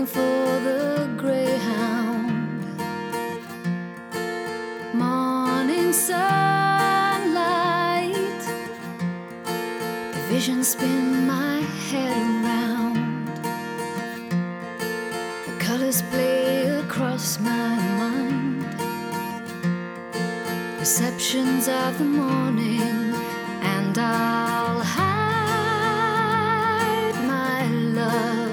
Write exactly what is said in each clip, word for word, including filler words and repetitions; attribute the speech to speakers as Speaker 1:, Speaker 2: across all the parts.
Speaker 1: for the greyhound. Morning sunlight, the visions spin my head around. The colors play across my mind, perceptions of the morning, and I'll hide my love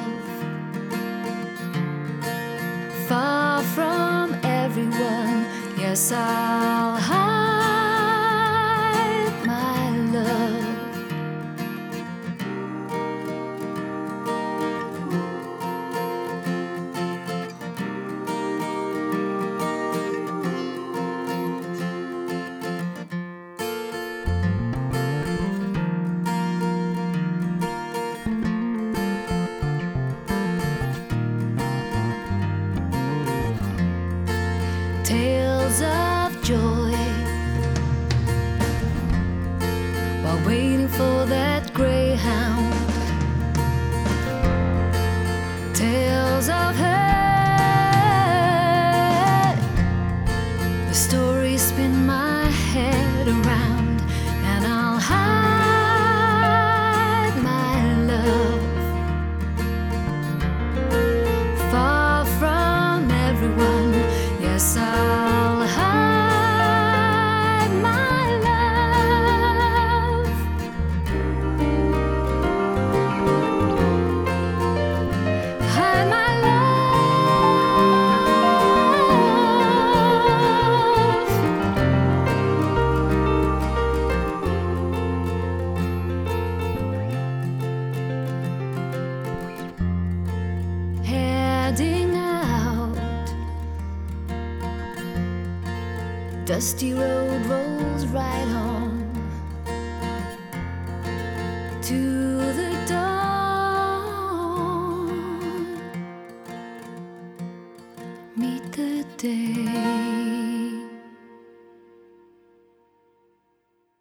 Speaker 1: far from everyone. Yes, I'll hide my love. Tales of joy while waiting for that greyhound. Tales of hurt, the stories spin my head around, and I'll hide my love far from everyone. Yes, I'll hide my love. Hide my love. Heading out, dusty road rolls right on to the dawn. Meet the day.